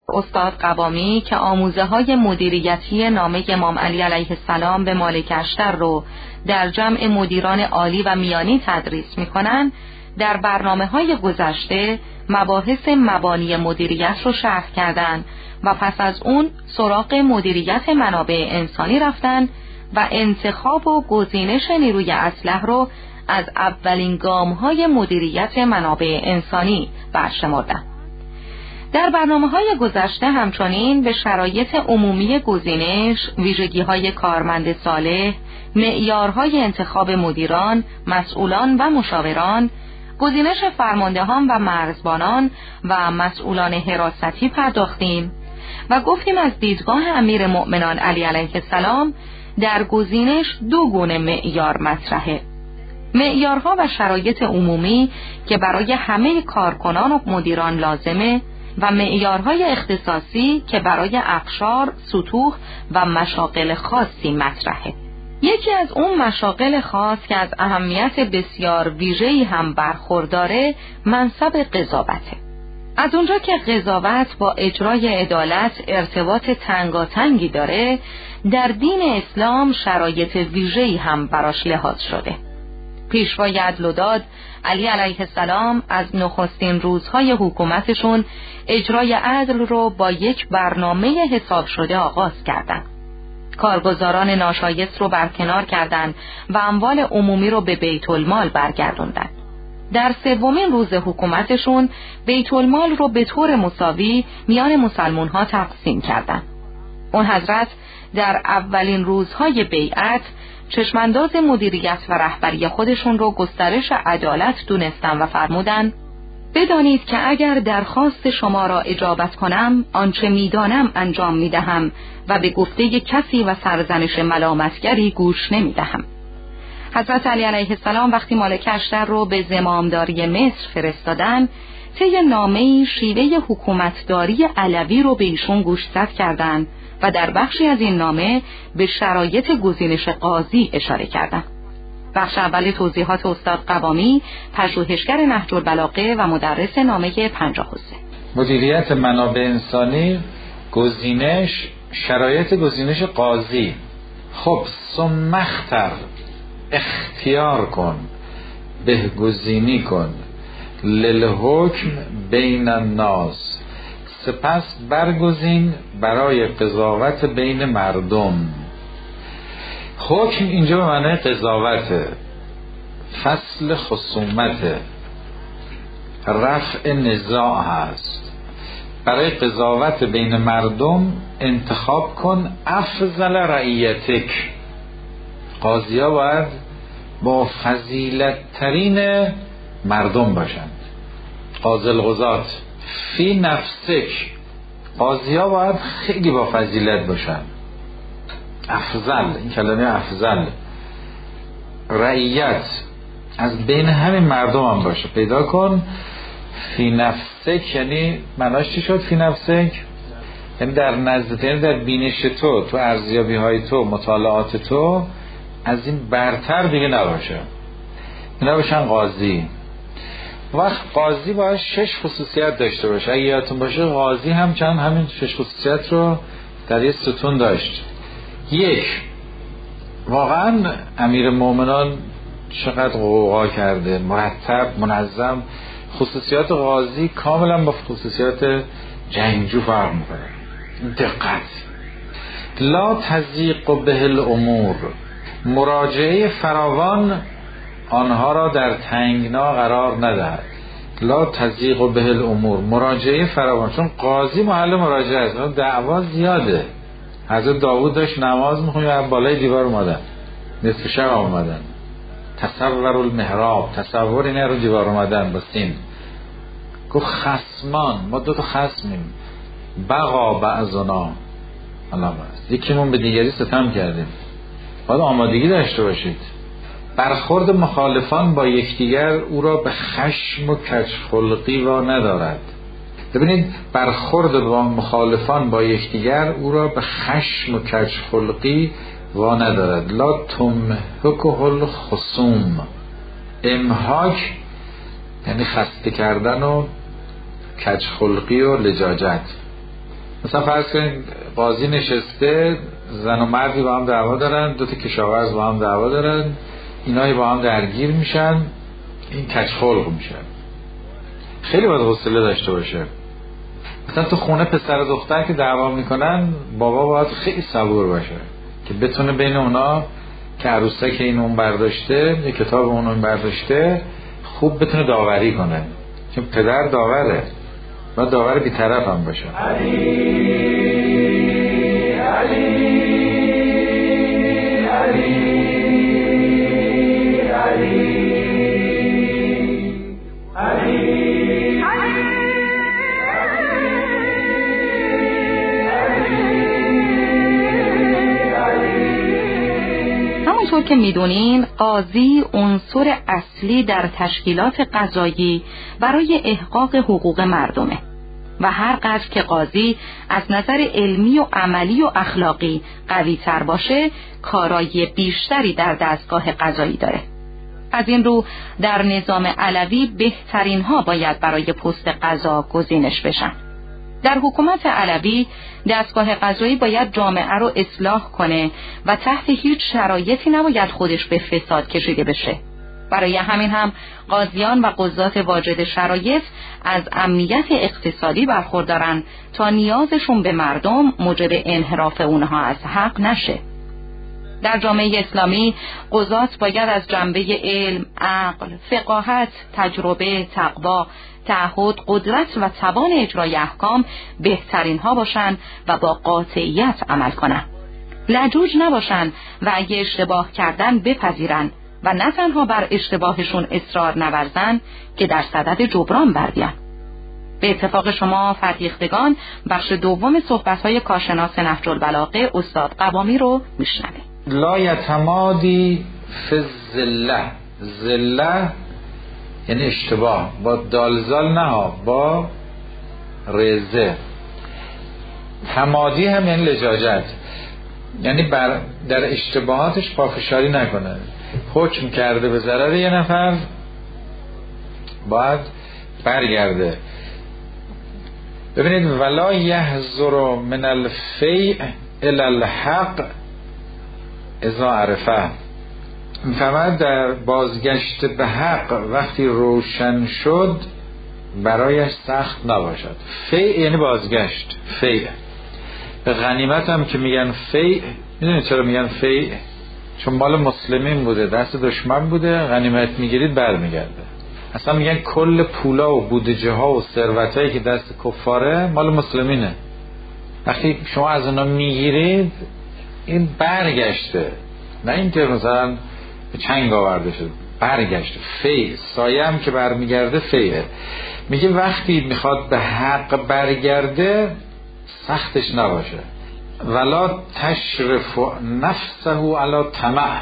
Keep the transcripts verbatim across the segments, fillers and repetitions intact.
استاد قوامی که آموزه های مدیریتی نامه امام علی علیه السلام به مالک اشتر رو در جمع مدیران عالی و میانی تدریس میکنن، در برنامه های گذشته مباحث مبانی مدیریت رو شرح کردن و پس از اون سراغ مدیریت منابع انسانی رفتن و انتخاب و گزینش نیروی اسلح رو از اولین گام های مدیریت منابع انسانی برشمردن. در برنامه‌های گذشته همچنین به شرایط عمومی گزینش، ویژگی‌های کارمند صالح، معیارهای انتخاب مدیران، مسئولان و مشاوران، گزینش فرماندهان و مرزبانان و مسئولان حراستی پرداختیم و گفتیم از دیدگاه امیر مؤمنان علی علیه السلام در گزینش دو گونه معیار مطرحه: معیارها و شرایط عمومی که برای همه کارکنان و مدیران لازمه و معیارهای اختصاصی که برای اقشار، سطوح و مشاغل خاصی مطرحه. یکی از اون مشاغل خاص که از اهمیت بسیار ویژه‌ای هم برخورداره منصب قضاوته. از اونجا که قضاوت با اجرای عدالت ارتباط تنگاتنگی داره، در دین اسلام شرایط ویژه‌ای هم براش لحاظ شده. پیشوای عدل و داد علی علیه السلام از نخستین روزهای حکومتشون اجرای عدل رو با یک برنامه حساب شده آغاز کردند. کارگزاران ناشایست رو برکنار کردند و اموال عمومی رو به بیت المال برگردوندند. در سومین روز حکومتشون بیت المال رو به طور مساوی میان مسلمان ها تقسیم کردند. اون حضرت در اولین روزهای بیعت چشمانداز مدیریت و رهبری خودشون رو گسترش عدالت دونستن و فرمودن: بدانید که اگر درخواست شما را اجابت کنم، آنچه میدانم انجام میدهم و به گفته کسی و سرزنش ملامتگری گوش نمیدهم. حضرت علی علیه السلام وقتی مالک اشتر رو به زمامداری مصر فرستادن، طی نامه‌ای شیوه حکومتداری علوی رو به ایشون گوشزد کردند و در بخشی از این نامه به شرایط گزینش قاضی اشاره کردند. بخش اول توضیحات استاد قوامی، پژوهشگر نهج البلاغه و مدرس نامه پنجاه و سه. مدیریت منابع انسانی، گزینش، شرایط گزینش قاضی. خب ثم اختر، اختیار کن، بهگزینی کن، للحکم بین الناس، سپس برگزین برای قضاوت بین مردم. حکم اینجا به معنی قضاوته، فصل خصومته، رفع نزاع هست. برای قضاوت بین مردم انتخاب کن افضل رعیتک. قاضی ها باید با فضیلت ترین مردم باشند. قاضی القضات. فی نفسک، قاضی ها باید خیلی با فضیلت باشند. افضل، این کلمه افضل. رعیت، از بین همین مردم هم باشه. پیدا کن. فی نفسک یعنی معناش چی شد؟ فی نفسک یعنی در نزد، یعنی در بینش تو، تو ارزیابی های تو، مطالعات تو از این برتر دیگه نباشه. اینا باشن قاضی. وقت قاضی باید شش خصوصیت داشته باشه. اگه یادتون باشه قاضی هم چند همین شش خصوصیت رو در یه ستون داشت. یک، واقعا امیر مومنان چقدر قوقا کرده، مرتب، منظم. خصوصیات قاضی کاملا با خصوصیات جنگجو فرق میکنه. دقت. لا تضیق به الامور، مراجعه فراوان آنها را در تنگنا قرار ندهد. لا تضیق به الامور، مراجعه فراوان، چون قاضی محل مراجعه است، دعوا زیاده. حضرت داوود داشت نماز میخونی و بالای دیوار اومدن، نصف شب اومدن. تصور المحراب، تصور اینه رو دیوار اومدن با سین. گفت خصمان، ما دو تا خصمیم، بقا بعضنا، الله بس، یکیمون به دیگری ستم کردیم. باید آمادگی داشته باشید. برخورد مخالفان با یکدیگر او را به خشم و کجخلقی وا ندارد. ببینید، برخورد با مخالفان با یکدیگر او را به خشم و کجخلقی وا ندارد. لا تمهکه الخصوم، امهاک یعنی خسته کردن و کجخلقی و لجاجت. مثلا فرض کنید قاضی نشسته، زن و مردی با هم دعوا دارن، دو تا کشاورز با هم دعوا دارن، اینایی با هم درگیر میشن، این کچخلق میشن. خیلی باید حوصله داشته باشه. مثلا تو خونه پسر و دختر که دعوا میکنن، بابا باید خیلی صبور باشه که بتونه بین اونا که عروسه که این اون برداشته، یه کتاب اون اون برداشته، خوب بتونه داوری کنه، چون پدر داوره، باید داور بی‌طرف هم باشه. علی علی علی علی همونطور که میدونین قاضی عنصر اصلی در تشکیلات قضایی برای احقاق حقوق مردمه و هر قدر که قاضی از نظر علمی و عملی و اخلاقی قوی تر باشه کارایی بیشتری در دستگاه قضایی داره. از این رو در نظام علوی بهترین ها باید برای پست قضا گزینش بشن. در حکومت علوی دستگاه قضایی باید جامعه رو اصلاح کنه و تحت هیچ شرایطی نباید خودش به فساد کشیده بشه. برای همین هم قاضیان و قضات واجد شرایط از امنیت اقتصادی برخوردارن تا نیازشون به مردم موجب انحراف اونها از حق نشه. در جامعه اسلامی قضات باید از جنبه علم، عقل، فقاهت، تجربه، تقوا، تعهد، قدرت و توان اجرای احکام بهترین ها باشن و با قاطعیت عمل کنن. لجوج نباشن و اگه اشتباه کردن بپذیرن و نه تنها بر اشتباهشون اصرار نورزن که در صدد جبران بردین. به اتفاق شما فرهیختگان بخش دوم صحبت‌های کارشناس نهج البلاغه استاد قوامی رو میشنوید. لا یتمادی فی الزله، زله یعنی اشتباه، با دالزال نه ها، با رزه. تمادی هم یعنی لجاجت، یعنی بر در اشتباهاتش پافشاری نکنه. حکم کرده به ضرر یه نفر باید برگرده. ببینید ولا یحذر من الفیء الی الحق اذا عرفه، فقط در بازگشت به حق وقتی روشن شد برایش سخت نباشد. فیء یعنی بازگشت. فیء به غنیمت هم که میگن فیء، میدونید چرا میگن فیء؟ چون مال مسلمین بوده، دست دشمن بوده، غنیمت میگیرید برمیگرده. اصلا میگن کل پولا و بودجه ها و ثروتایی که دست کفاره مال مسلمینه. وقتی شما از اونا میگیرید این برگشته، نه اینکه مثلا به چنگ آورده شد، برگشته. فی سایه هم که برمیگرده فیه. میگه وقتی میخواد به حق برگرده سختش نباشه. ولا تشرف نفسه علی طمع،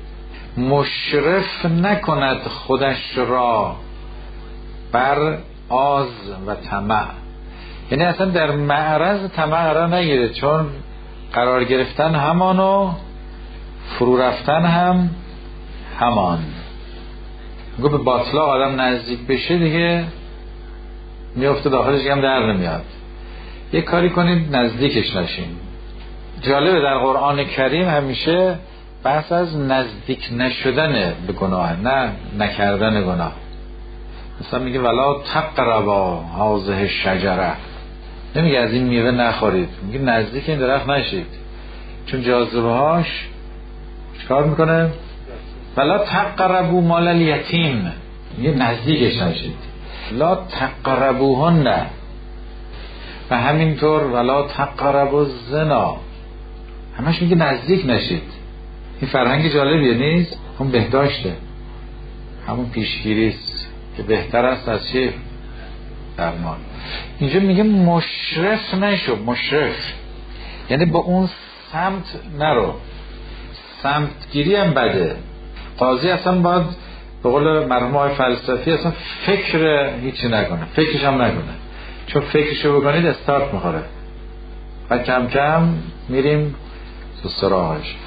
مشرف نکند خودش را بر آز و طمع، یعنی اصلا در معرض طمع قرار نگیره، چون قرار گرفتن همان و فرو رفتن هم همان. میگه به باطلا آدم نزدیک بشه دیگه میفته داخلش هم در نمیاد. یه کاری کنید نزدیکش نشین. جالبه در قرآن کریم همیشه بحث از نزدیک نشدن به گناه، نه نکردن گناه. مثلا میگه ولا تقربا هذه شجره، نمیگه از این میوه نخورید، میگه نزدیک این درخت نشید، چون جاذبه هاش چیکار میکنه؟ ولا تقربوا مال الیتیم، میگه نزدیکش نشید. لا تقربوهن، و همینطور ولا تقربوا الزنا، همش میگه نزدیک نشید. این فرهنگ جالبیه نیست؟ هم بهداشته، همون پیشگیریست که بهتر است از چی؟ درمان. اینجا میگه مشرف نشو، مشرف یعنی با اون سمت نرو. سمتگیری هم بده. قاضی اصلا باید به قول مرحوم های فلسفی اصلا فکر هیچی نکنه، فکرش هم نکنه، چون فکرشو بکنید استارت میخوره و کم کم میریم تو سراغش.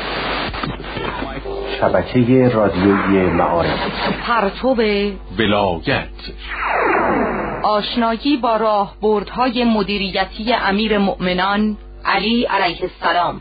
شبکه رادیویی معارف، پرتو ولایت، آشنایی با راهبردهای مدیریتی امیر مؤمنان علی علیه السلام.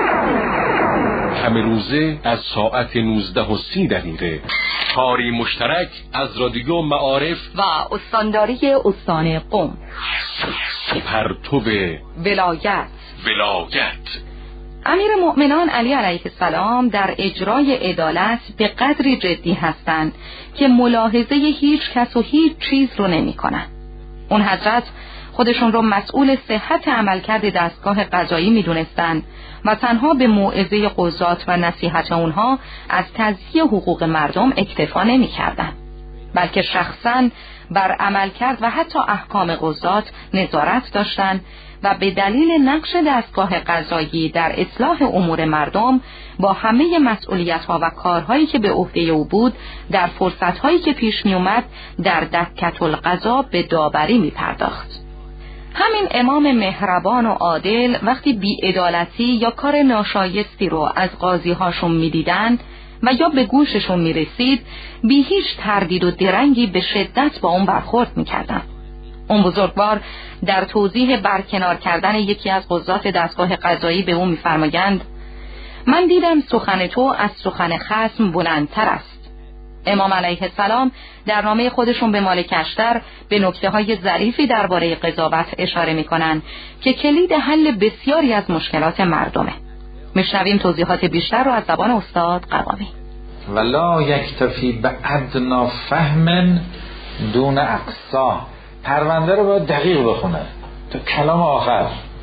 همه روزه از ساعت نوزده و سی دقیقه کاری مشترک از رادیو معارف و استانداری استان قم. پرتو ولایت ولایت امیر مؤمنان علی علیه السلام در اجرای عدالت به قدری جدی هستند که ملاحظه هیچ کس و هیچ چیز رو نمی کنن. اون حضرت خودشون رو مسئول صحت عملکرد دستگاه قضایی می دونستن و تنها به موعظه قضات و نصیحت اونها از تضییع حقوق مردم اکتفا نمی کردن، بلکه شخصاً بر عملکرد و حتی احکام قضات نظارت داشتند و به دلیل نقش دستگاه قضایی در اصلاح امور مردم با همه مسئولیت‌ها و کارهایی که به عهده او بود در فرصت‌هایی که پیش می اومد در دکة القضا به داوری می پرداخت. همین امام مهربان و عادل وقتی بی‌عدالتی یا کار ناشایستی رو از قاضی‌هاشون می‌دیدن و یا به گوششون می‌رسید، بی هیچ تردید و درنگی به شدت با اون برخورد می‌کردن. اون بزرگوار در توضیح برکنار کردن یکی از قضات دستگاه قضایی به اون می‌فرمایند: من دیدم سخن تو از سخن خصم بلندتر است. امام علیه السلام در نامه خودشون به مالک اشتر به نکته‌های ظریفی درباره قضاوت اشاره می‌کنند که کلید حل بسیاری از مشکلات مردمه. میشنویم توضیحات بیشتر رو از زبان استاد قوامی. ولا یکتفی به ادنا فهم دون اقصا. پرونده رو باید دقیق بخونه تا کلام آخر.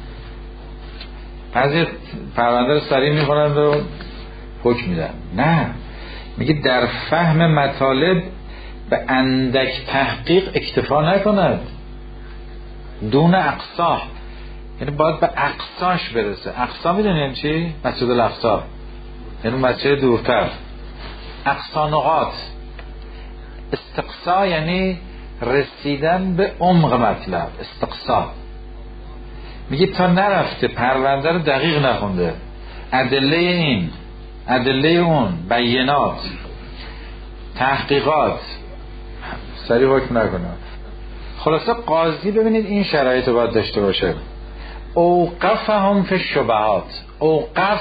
بعضی پرونده رو سریع می‌خونند و حکم میدن. نه، میگه در فهم مطالب به اندک تحقیق اکتفا نکند، دون اقصا، یعنی باید به اقصاش برسه. اقصا میدونی یعنی چی؟ مسجد الاقصا، یعنی مسجد دورتر. اقصا نقاط. استقصا یعنی رسیدن به عمق مطلب. استقصا میگه تا نرفته پرونده رو دقیق نخونده، ادله این ادله اون، بینات، تحقیقات، سریع حکم نکنه. خلاصه قاضی ببینید این شرایط رو باید داشته باشه. اوقفهم فی الشبهات. اوقف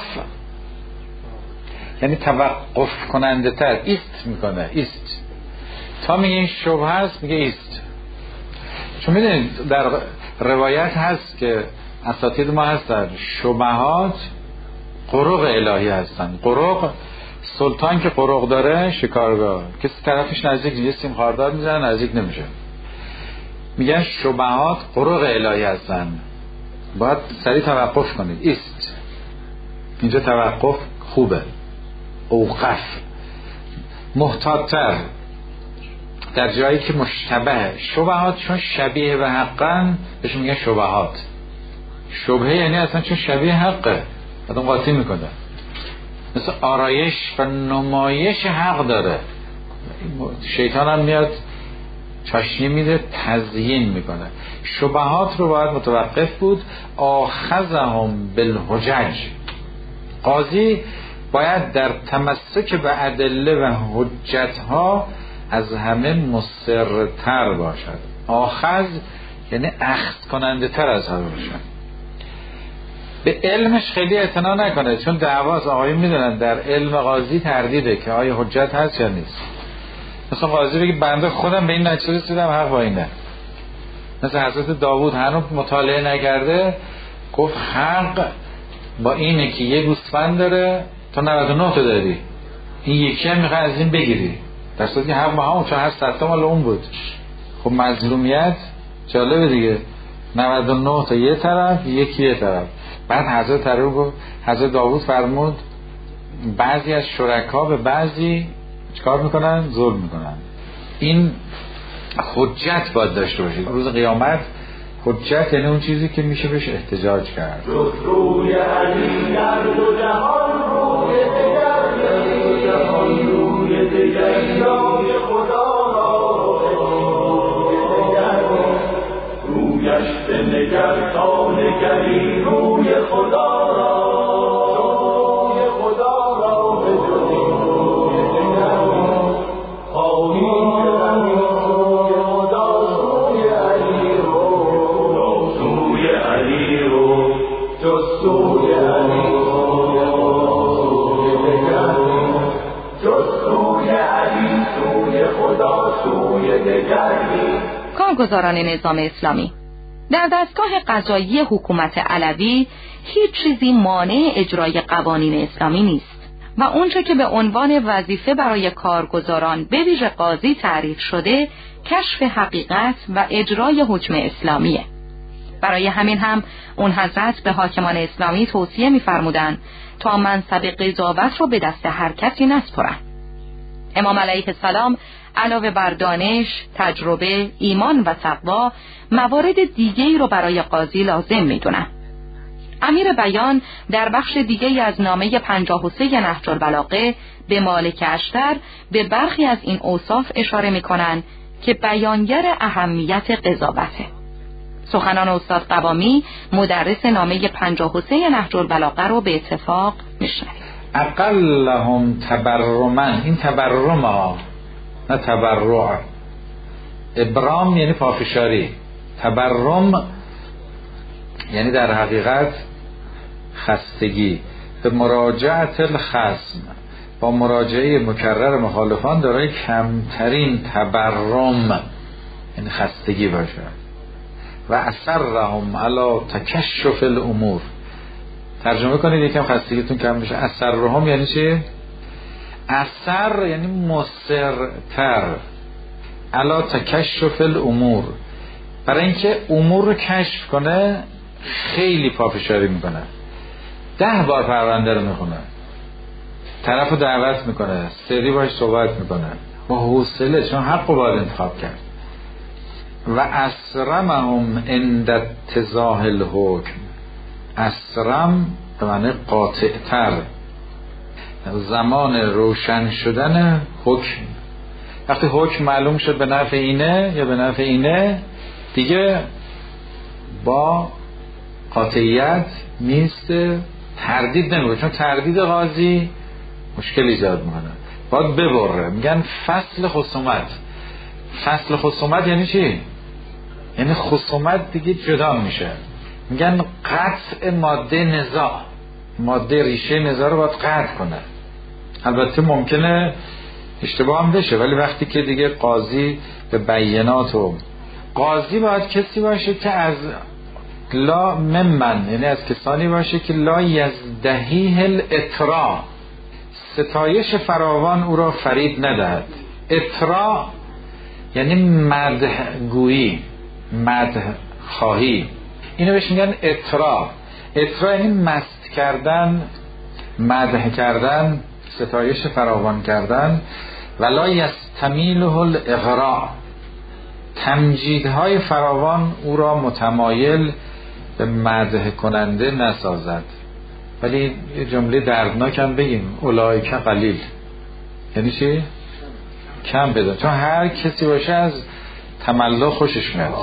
یعنی توقف کننده تر، ایست میکنه. ایست تا میگه این شبهه هست میگه ایست. چون میدونید در روایت هست که اساتید ما هستن شبهات قرق الهی هستن. قرق، سلطان که قرق داره شکارگاه، کسی طرفش نزدیک نیست، سیم خاردار میزنه نزدیک نمیشه. میگن شبهات قرق الهی هستن، باید سریع توقف کنید. ایست، اینجا توقف خوبه. اوقف. محتاط‌تر در جایی که مشتبه. شبهات چون شبیه به حقن بهش میگن شبهات. شبهه یعنی اصلا چون شبیه حقه آدم قاطی میکنه، مثل آرایش و نمایش حق داره. شیطان هم میاد چاشنی میده، تزیین میکنه. شبهات رو باید متوقف بود. آخذهم بالحجج. قاضی باید در تمسک به ادله و حجت ها از همه مصرتر باشد. آخذ یعنی اخذ کننده تر از همه باشد. به علمش خیلی اعتنا نکنه، چون دعواست. آقایون میدونن در علم قاضی تردیده که آیا حجت هست یا نیست. مثلا قاضی بگه بنده خودم به این نتیجه رسیدم حق با اینه. مثلا حضرت داوود هنوز مطالعه نکرده گفت حق با اینه که یه گوسفند داره تو نود و نه تا داری، این یکی هم میخوای از این بگیری، در صورتی که حق با همون چون هر صد تا مال اون بود. خب مظلومیت جالبه دیگه، نود و نه تا یه طرف یکی یه طرف. بعد حضرت ترور گفت، حضرت داوود فرمود بعضی از شرکا به بعضی چکار میکنن؟ ظلم میکنن. این حجت باید داشته باشید. روز قیامت حجت یعنی اون چیزی که میشه بهش احتجاج کرد. روی علی در دو جهان روی دگر روی جهان روی دگر روی خدا رویش به نگر تا نگری روی خدا روی خدا را به روی دگر خواهی روی خدا روی سوی علی سوی دگر جز سوی علی سوی خدا سوی دگر کارگزاران نظام اسلامی، در دستگاه قضایی حکومت علوی هیچ چیزی مانع اجرای قوانین اسلامی نیست و اونچه که به عنوان وظیفه برای کارگزاران به ویژه قاضی تعریف شده کشف حقیقت و اجرای حکم اسلامیه. برای همین هم اون حضرت به حاکمان اسلامی توصیه می‌فرمودند تا منصب قضاوت رو به دست هر کسی نسپارند. امام علیه السلام علاوه بر دانش، تجربه، ایمان و تقوا، موارد دیگه‌ای رو برای قاضی لازم می‌دونن. امیر بیان در بخش دیگه‌ای از نامه پنجاه و سه نهج البلاغه به مالک اشتر به برخی از این اوصاف اشاره می‌کنند که بیانگر اهمیت قضاوته. سخنان استاد قوامی مدرس نامه پنجاه و سه نهج البلاغه رو به اتفاق میشنویم. اقلهم تبرمن، این تبرم ها نه تبرع. ابرام یعنی پافشاری، تبرم یعنی در حقیقت خستگی. به مراجعت الخصم، با مراجعه مکرر مخالفان دارای کمترین تبرم یعنی خستگی باشه. و اثرهم علی تکشف الامور، ترجمه کنید یکم خستگیتون کم بشه. اثرهم یعنی چی؟ اثر یعنی مصرتر، علی تکشف الامور، برای اینکه امور رو کشف کنه خیلی پافشاری میکنه. ده بار پرونده رو میخونه، طرف رو دعوت میکنه، سری باش صحبت میکنه با حوصله، چون حق رو باید انتخاب کرد. و اسرمهم عند اتضاح الحکم، اسرم به معنی قاطع تر، زمان روشن شدن حکم. وقتی حکم معلوم شد به نفع اینه یا به نفع اینه، دیگه با قاطعیت نیست، تردید نمیکنه، چون تردید قاضی مشکل ایجاد میکنه، باید ببره. میگن فصل خصومت. فصل خصومت یعنی چی؟ یعنی خصومت دیگه جدا میشه. میگن قطع ماده نزاع، ماده ریشه نزاع رو باید قطع کنه. البته ممکنه اشتباه هم بشه، ولی وقتی که دیگه قاضی به بیانات و قاضی باید کسی باشه که از لا ممن، یعنی از کسانی باشه که لا یزدهیه الاطراء، ستایش فراوان او را فرید ندهد. اطراء یعنی مدح گویی، مدح خواهی، اینو بهش میگن اطراء. اطراء یعنی مست کردن، مدح کردن، ستایش فراوان کردن. ولا یستمیله الاغراء، تمجیدهای فراوان او را متمایل به مدح کننده نسازد. ولی یه جمله دردناک هم بگیم، اولئک قلیل، یعنی چی؟ کم بده، چون هر کسی باشه از تملق خوشش میاد.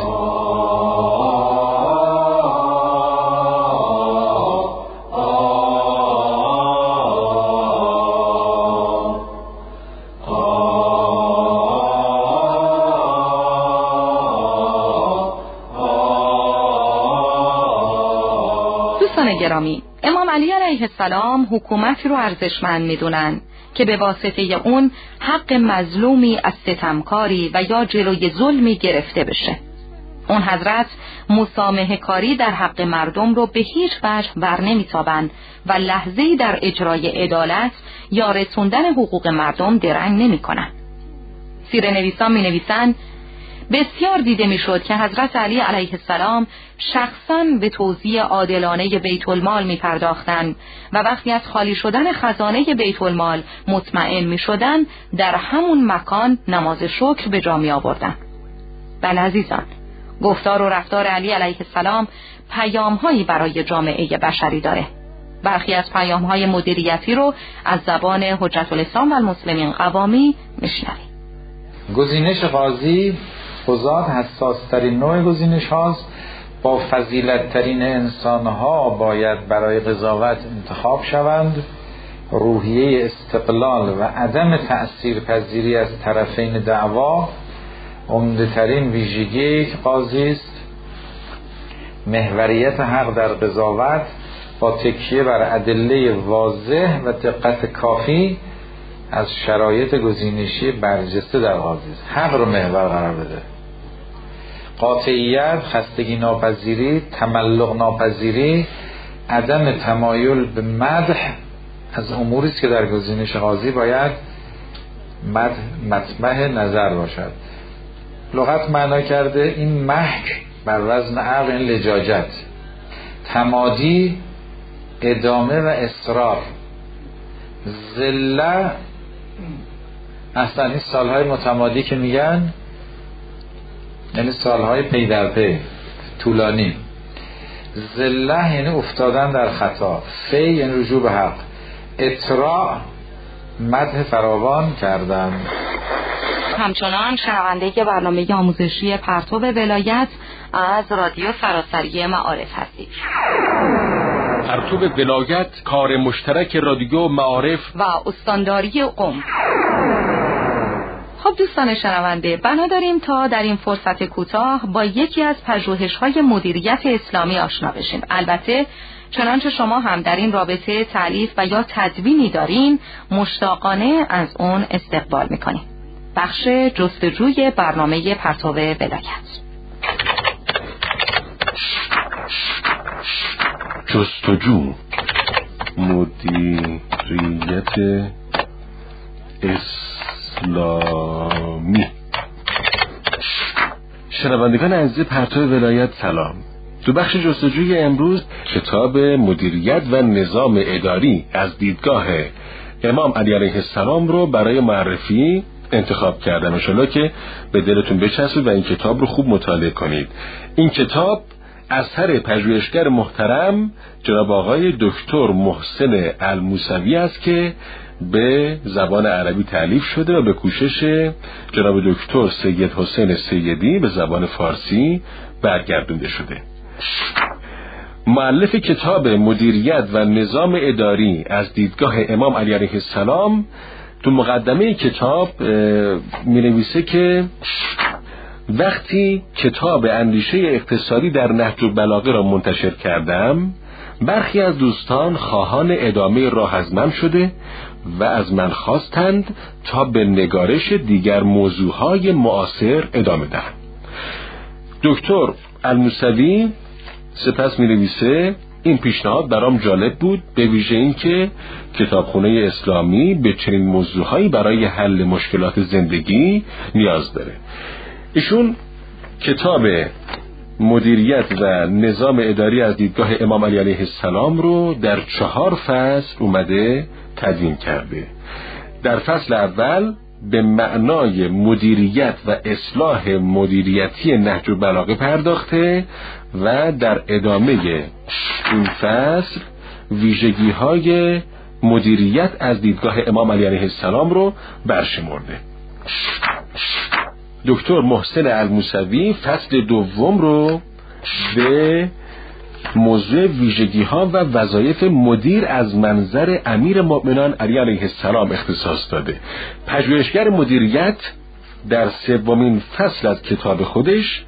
دوستان گرامی، امام علی علیه السلام حکومتی رو ارزشمند میدونن که به واسطه اون حق مظلومی از ستمکاری و یا جلوی ظلمی گرفته بشه. اون حضرت مسامحه کاری در حق مردم رو به هیچ وجه بر نمیتابند و لحظه‌ای در اجرای عدالت یا رسوندن حقوق مردم درنگ نمی کنن. سیره نویسان می نویسن بسیار دیده می شد که حضرت علی علیه السلام شخصاً به توزیع عادلانه بیت المال می پرداختند و وقتی از خالی شدن خزانه بیت المال مطمئن می شدن در همون مکان نماز شکر به جا می آوردن. بله عزیزان، گفتار و رفتار علی علیه السلام پیام‌هایی برای جامعه بشری داره. برخی از پیام‌های مدیریتی رو از زبان حجت الاسلام و المسلمین قوامی میشنویم. گزینش قاضی قضات حساس ترین نوع گزینش هاست. با فضیلت ترین انسان ها باید برای قضاوت انتخاب شوند. روحیه استقلال و عدم تأثیر پذیری از طرفین دعوا عمده ترین ویژگی یک قاضی است. محوریت حق در قضاوت با تکیه بر ادله واضح و دقت کافی از شرایط گزینشی برجسته در قاضی است. حق رو محور قرار بده. قاطعیت، خستگی ناپذیری، تملق ناپذیری، عدم تمایل به مدح از اموری است که در گزینش قاضی باید مدح مطمع نظر باشد. لغت معنا کرده این محک بر وزن عقل، این لجاجت، تمادی، ادامه و اصرار. ذله اصلا این سالهای متمادی که میگن یعنی سالهای پی در پی طولانی. ذله یعنی افتادن در خطا. فی یعنی رجوع به حق. اطراع مدح فراوان کردن. همچنان شنونده برنامه آموزشی پرتو ولایت از رادیو سراسری معارف هستید. پرتو ولایت کار مشترک رادیو معارف و استانداری قم. خب دوستان شنونده، بنا داریم تا در این فرصت کوتاه با یکی از پژوهش‌های مدیریت اسلامی آشنا بشیم. البته چنانچه شما هم در این رابطه تألیف و یا تدوینی دارین، مشتاقانه از اون استقبال میکنیم. بخش جستجوی برنامه پرتو ولایت. جستجو مدیریت اسلامی. شنوندگان عزیز پرتو ولایت سلام. تو بخش جستجوی امروز کتاب مدیریت و نظام اداری از دیدگاه امام علی علیه السلام رو برای معرفی انتخاب کردم. انشالله که به دلتون بچسبه و این کتاب رو خوب مطالعه کنید. این کتاب اثر پژوهشگر محترم جناب آقای دکتر محسن الموسوی است که به زبان عربی تألیف شده و به کوشش جناب دکتر سید حسین سیدی به زبان فارسی برگردونده شده. مؤلف کتاب مدیریت و نظام اداری از دیدگاه امام علی علیه السلام تو مقدمه کتاب می نویسه که وقتی کتاب اندیشه اقتصادی در نهج البلاغه را منتشر کردم، برخی از دوستان خواهان ادامه راه از من شده و از من خواستند تا به نگارش دیگر موضوعهای معاصر ادامه دهم. دکتر الموسوی سپس می نویسه این پیشنهاد برام جالب بود، به ویژه این که کتابخونه اسلامی به چنین موضوعهایی برای حل مشکلات زندگی نیاز داره. ایشون کتاب مدیریت و نظام اداری از دیدگاه امام علی علیه السلام رو در چهار فصل اومده تدوین کرده. در فصل اول به معنای مدیریت و اصلاح مدیریتی نهج البلاغه پرداخته و در ادامه این فصل ویژگی های مدیریت از دیدگاه امام علی علیه السلام رو برشمرده. دکتر محسن الموسوی فصل دوم رو به موضوع ویژگی ها و وظایف مدیر از منظر امیر مؤمنان علی علیه السلام اختصاص داده. پژوهشگر مدیریت در سومین فصل از کتاب خودش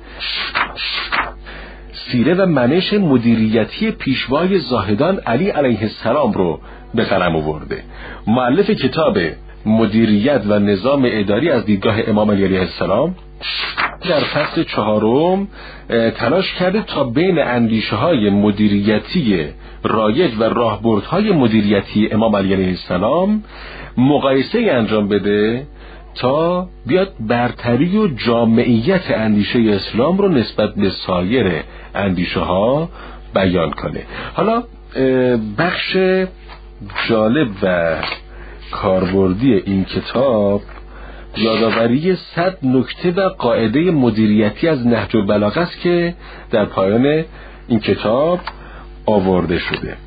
سیره و منش مدیریتی پیشوای زاهدان علی علیه السلام رو به قلم آورده. مؤلف کتاب مدیریت و نظام اداری از دیدگاه امام علی علیه السلام در فصل چهارم تلاش کرده تا بین اندیشه های مدیریتی رایج و راهبردهای مدیریتی امام علی علیه السلام مقایسه انجام بده تا بیاد برتری و جامعیت اندیشه اسلام رو نسبت به سایر اندیشه ها بیان کنه. حالا بخش جالب و کاربردی این کتاب یادآوری صد نکته و قاعده مدیریتی از نهج البلاغه است که در پایان این کتاب آورده شده.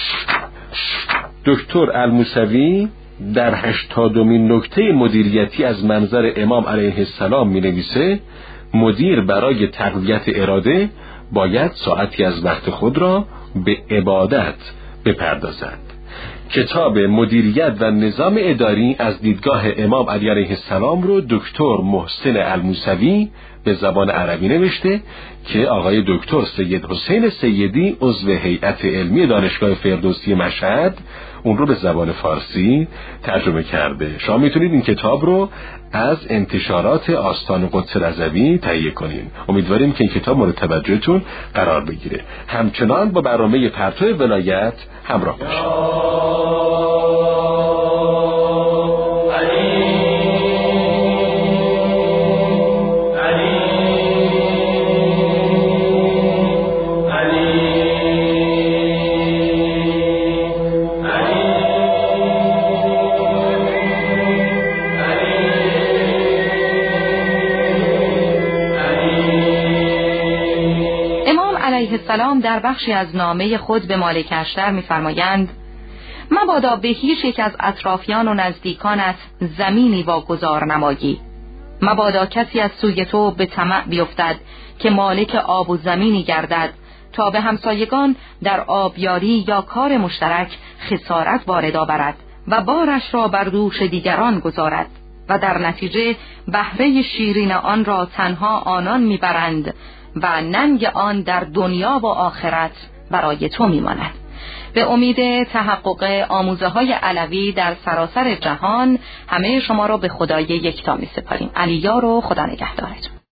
دکتر الموسوی در هشتادمین نکته مدیریتی از منظر امام علیه السلام می نویسه مدیر برای تقویت اراده باید ساعتی از وقت خود را به عبادت بپردازد. کتاب مدیریت و نظام اداری از دیدگاه امام علی علیه السلام رو دکتر محسن الموسوی به زبان عربی نوشته که آقای دکتر سید حسین سیدی عضو هیئت علمی دانشگاه فردوسی مشهد اون رو به زبان فارسی ترجمه کرده. شما میتونید این کتاب رو از انتشارات آستان قدس رضوی تهیه کنین. امیدواریم که این کتاب مورد توجهتون قرار بگیره. همچنان با برنامه پرتو ولایت همراه باشید. السلام در بخشی از نامه خود به مالک اشتر می‌فرمایند: مبادا به هیچ یک از اطرافیان و نزدیکانت زمینی واگذار نمایی. مبادا کسی از سوی تو به طمع بیفتد که مالک آب و زمینی گردد تا به همسایگان در آبیاری یا کار مشترک خسارت وارد آورد و بارش را بر دوش دیگران گذارد و در نتیجه بهره شیرین آن را تنها آنان میبرند و ننگ آن در دنیا و آخرت برای تو میماند. به امید تحقق آموزه های علوی در سراسر جهان همه شما را به خدای یکتا می سپاریم. علیار و خدا نگهدارتون.